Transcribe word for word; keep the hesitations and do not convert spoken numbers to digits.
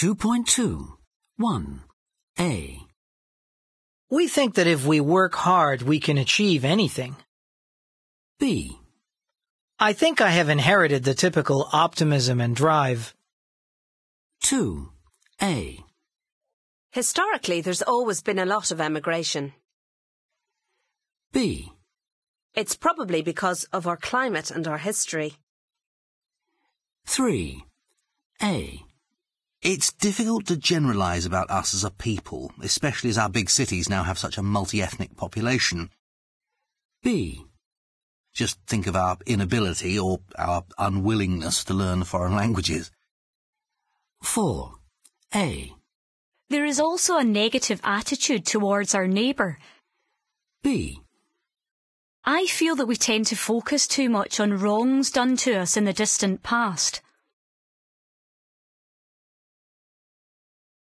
two point two. one. A. We think that if we work hard, we can achieve anything. B. I think I have inherited the typical optimism and drive. two. A. Historically, there's always been a lot of emigration. B. It's probably because of our climate and our history. three. A. It's difficult to generalise about us as a people, especially as our big cities now have such a multi-ethnic population. B. Just think of our inability or our unwillingness to learn foreign languages. four. A. There is also a negative attitude towards our neighbour. B. I feel that we tend to focus too much on wrongs done to us in the distant past.